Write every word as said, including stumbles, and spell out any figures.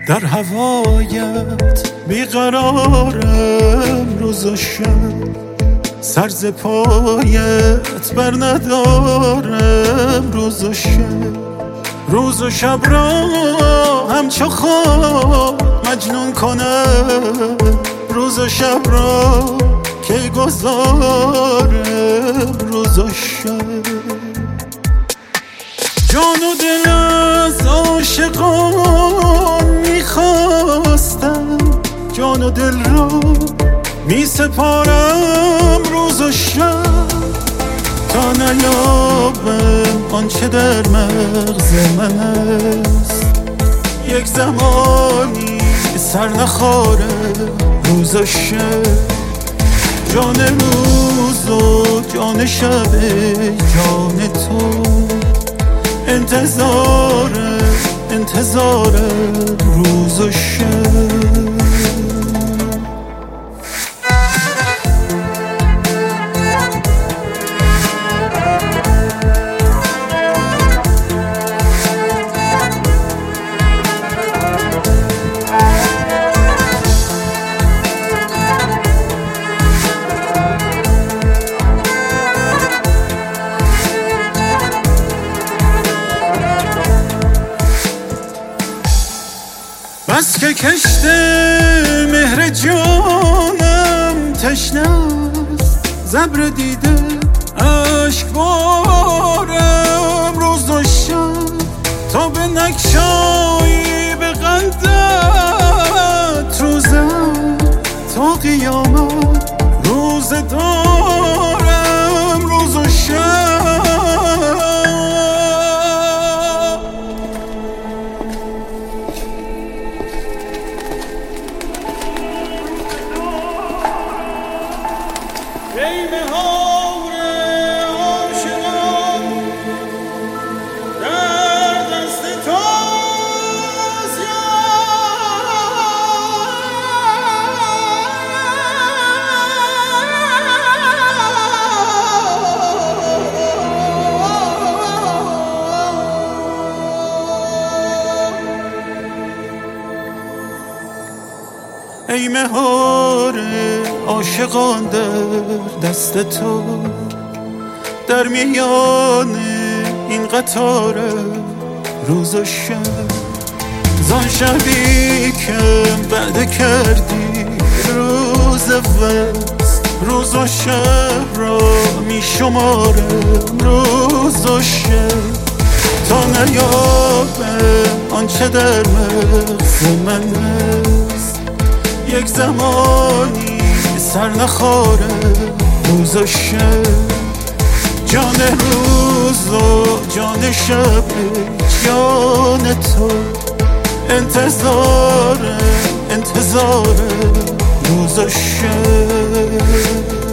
در هوایت بیقرارم روز و شب، سر ز پایت بر ندارم روز و شب. روز و شب را همچو خواب مجنون کنم، روز و شب را کی گذارم روز و شب. جان و دل از عاشقان میخواستم، جان و دل را می سپارم روز و شب، تا نیابم آنچه در مغز من است. یک زمانی سر نخارم روز و شب. جان روز و جان شب جان تو، انتظارم انتظارم روز و شب. بس که کشت مهر جانم تشنه است، زبر دیده اشک بارم روز و شب. تا به نگشایی به قندت روزم، تا قیامت روز دارم روز و شب. ای مهار عاشقان در دست توست ای مهار عاشقان در دست تو، در میان این قطار روز و شب. زان شبی که بعد کردی روز وصل، روز و شب را می شمارم روز و شب، تا نیابم آنچه در مغز من است. یک زمانی سر نخارم روز و شب. جان روز و جان شب جان تو، انتظارم انتظارم روز و شب.